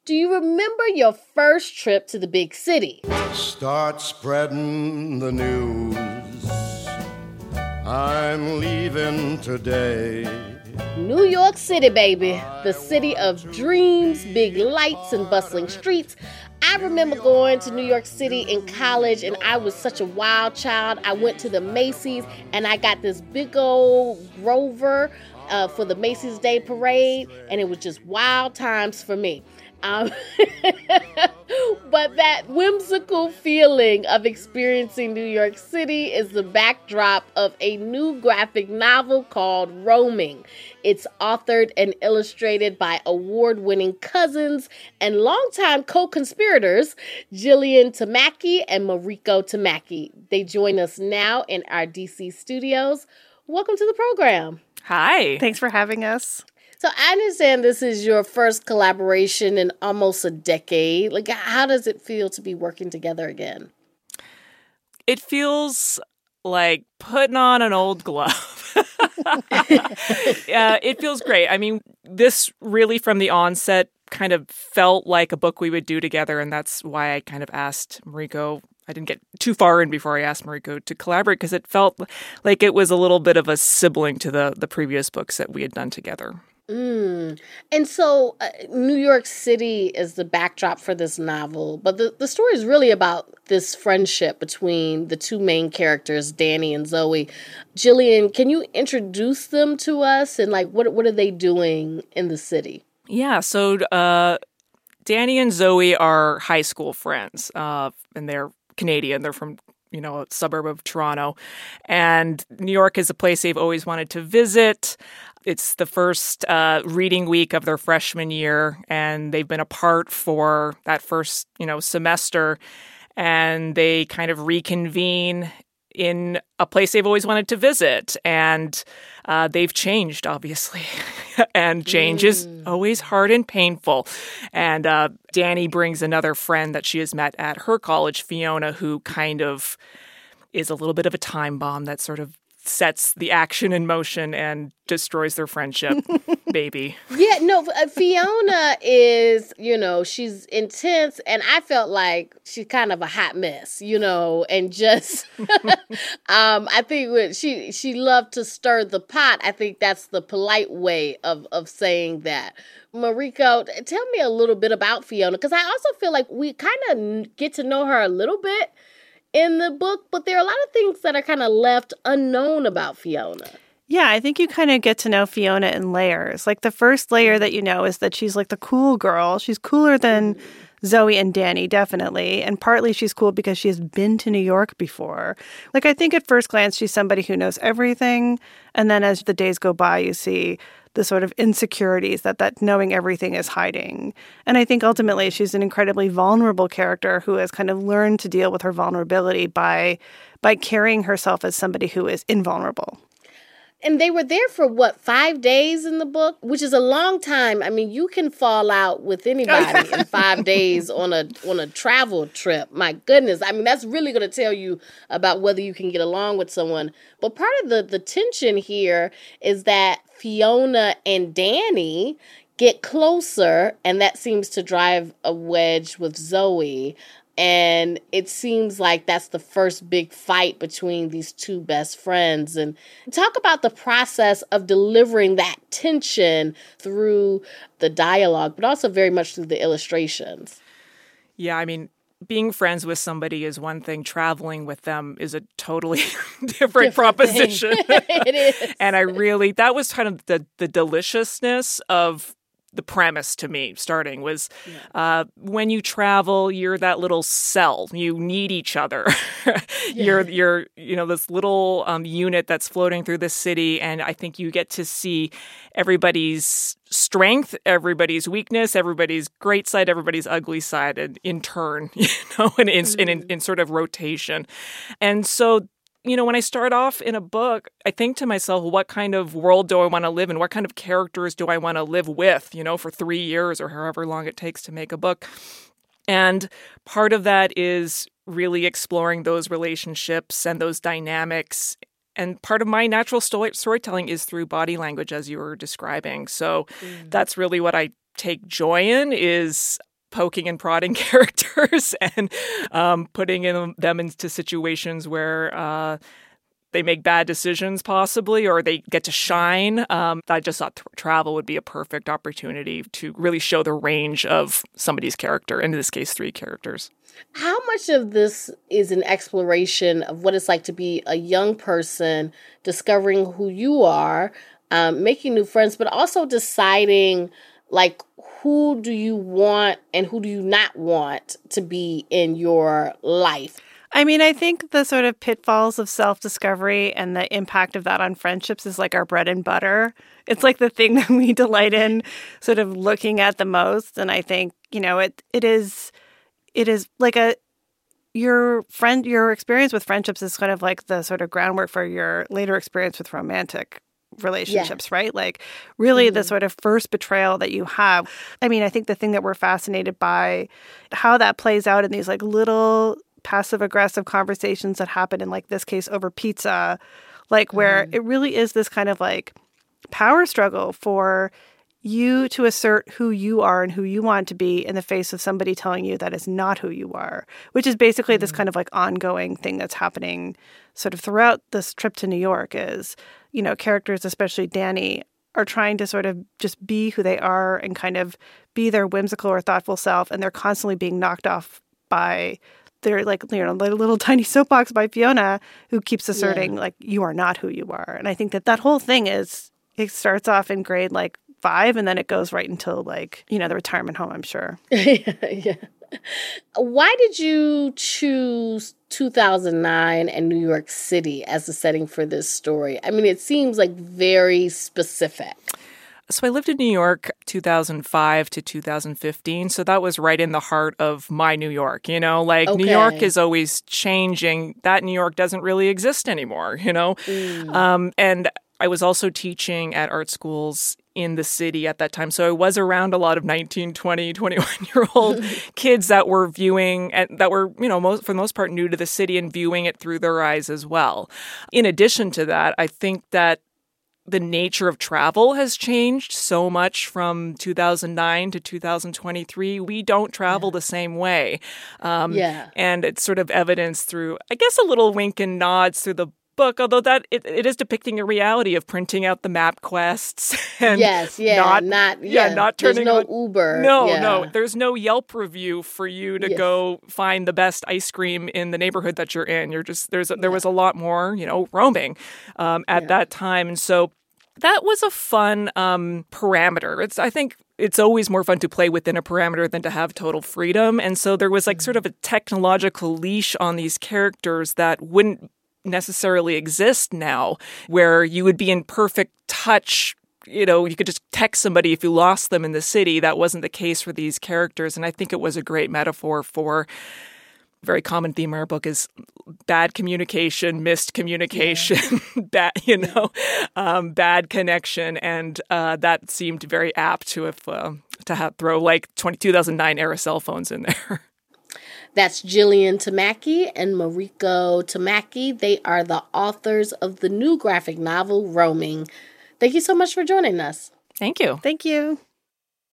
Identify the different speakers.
Speaker 1: Do you remember your first trip to the big city?
Speaker 2: Start spreading the news. I'm leaving today.
Speaker 1: New York City, baby. The city of dreams, big lights, and bustling streets. I remember going to New York City in college, and I was such a wild child. I went to the Macy's, and I got this big old Grover for the Macy's Day Parade, and it was just wild times for me. But that whimsical feeling of experiencing New York City is the backdrop of a new graphic novel called Roaming. It's authored and illustrated by award-winning cousins and longtime co-conspirators, Jillian Tamaki and Mariko Tamaki. They join us now in our DC studios. Welcome to the program.
Speaker 3: Hi.
Speaker 4: Thanks for having us.
Speaker 1: So I understand this is your first collaboration in almost a decade. Like, how does it feel to be working together again?
Speaker 3: It feels like putting on an old glove. It feels great. I mean, this really from the onset kind of felt like a book we would do together, and that's why I kind of asked Mariko. I didn't get too far in before I asked Mariko to collaborate because it felt like it was a little bit of a sibling to the previous books that we had done together.
Speaker 1: And so New York City is the backdrop for this novel, but the story is really about this friendship between the two main characters, Danny and Zoe. Jillian, can you introduce them to us and like what are they doing in the city?
Speaker 3: Yeah, so Danny and Zoe are high school friends, and they're Canadian. They're from a suburb of Toronto. And New York is a place they've always wanted to visit. It's the first reading week of their freshman year, and they've been apart for that first, semester. And they kind of reconvene in a place they've always wanted to visit. And they've changed, obviously. And change is always hard and painful. And Danny brings another friend that she has met at her college, Fiona, who kind of is a little bit of a time bomb that sort of sets the action in motion and destroys their friendship, baby.
Speaker 1: Yeah, no, Fiona is, she's intense, and I felt like she's kind of a hot mess, and just, I think when she loved to stir the pot. I think that's the polite way of saying that. Mariko, tell me a little bit about Fiona, because I also feel like we kind of get to know her a little bit in the book, but there are a lot of things that are kind of left unknown about Fiona.
Speaker 4: Yeah, I think you kind of get to know Fiona in layers. Like the first layer that you know is that she's like the cool girl. She's cooler than Zoe and Danny, definitely. And partly she's cool because she has been to New York before. Like I think at first glance she's somebody who knows everything. And then as the days go by, you see the sort of insecurities that knowing everything is hiding. And I think ultimately she's an incredibly vulnerable character who has kind of learned to deal with her vulnerability by carrying herself as somebody who is invulnerable.
Speaker 1: And they were there for, 5 days in the book, which is a long time. I mean, you can fall out with anybody in 5 days on a travel trip. My goodness. I mean, that's really going to tell you about whether you can get along with someone. But part of the tension here is that Fiona and Danny get closer, and that seems to drive a wedge with Zoe. And it seems like that's the first big fight between these two best friends. And talk about the process of delivering that tension through the dialogue, but also very much through the illustrations.
Speaker 3: Yeah, I mean, being friends with somebody is one thing. Traveling with them is a totally different proposition.
Speaker 1: It is.
Speaker 3: And that was kind of the deliciousness of the premise to me starting was when you travel, you're that little cell. You need each other. You're this little unit that's floating through the city. And I think you get to see everybody's strength, everybody's weakness, everybody's great side, everybody's ugly side, and in turn, and in sort of rotation. And so when I start off in a book, I think to myself, what kind of world do I want to live in? What kind of characters do I want to live with, for 3 years or however long it takes to make a book? And part of that is really exploring those relationships and those dynamics. And part of my natural storytelling is through body language, as you were describing. So that's really what I take joy in, is poking and prodding characters and putting them into situations where they make bad decisions possibly, or they get to shine. I just thought travel would be a perfect opportunity to really show the range of somebody's character, in this case, 3 characters.
Speaker 1: How much of this is an exploration of what it's like to be a young person, discovering who you are, making new friends, but also deciding, like, who do you want and who do you not want to be in your life?
Speaker 4: I mean, I think the sort of pitfalls of self-discovery and the impact of that on friendships is like our bread and butter. It's like the thing that we delight in sort of looking at the most. And I think, it is like your experience with friendships is kind of like the sort of groundwork for your later experience with romantic relationships, right? Like really the sort of first betrayal that you have. I mean, I think the thing that we're fascinated by, how that plays out in these like little passive-aggressive conversations that happen in like this case over pizza, like where it really is this kind of like power struggle for you to assert who you are and who you want to be in the face of somebody telling you that is not who you are, which is basically this kind of like ongoing thing that's happening sort of throughout this trip to New York is, characters, especially Danny, are trying to sort of just be who they are and kind of be their whimsical or thoughtful self. And they're constantly being knocked off by their their little tiny soapbox by Fiona, who keeps asserting like, you are not who you are. And I think that whole thing it starts off in grade like 5 and then it goes right until like, the retirement home, I'm sure.
Speaker 1: Yeah. Why did you choose 2009 and New York City as the setting for this story? I mean, it seems like very specific.
Speaker 3: So I lived in New York 2005 to 2015. So that was right in the heart of my New York, New York is always changing. That New York doesn't really exist anymore, And I was also teaching at art schools in the city at that time. So I was around a lot of 19, 20, 21-year-old kids that were viewing and that were, for the most part new to the city and viewing it through their eyes as well. In addition to that, I think that the nature of travel has changed so much from 2009 to 2023. We don't travel the same way. And it's sort of evidenced through, I guess, a little wink and nods through the book, although that it is depicting a reality of printing out the map quests and not turning
Speaker 1: there's no Uber.
Speaker 3: No, there's no Yelp review for you to go find the best ice cream in the neighborhood that you're in. You're just there was a lot more, roaming at that time, and so that was a fun parameter. I think it's always more fun to play within a parameter than to have total freedom, and so there was like sort of a technological leash on these characters that wouldn't necessarily exist now, where you would be in perfect touch. You could just text somebody if you lost them in the city. That wasn't the case for these characters. And I think it was a great metaphor for a very common theme in our book is bad communication, missed communication, bad connection. And that seemed very apt to throw like 2009 era cell phones in there.
Speaker 1: That's Jillian Tamaki and Mariko Tamaki. They are the authors of the new graphic novel, Roaming. Thank you so much for joining us.
Speaker 3: Thank you.
Speaker 4: Thank you.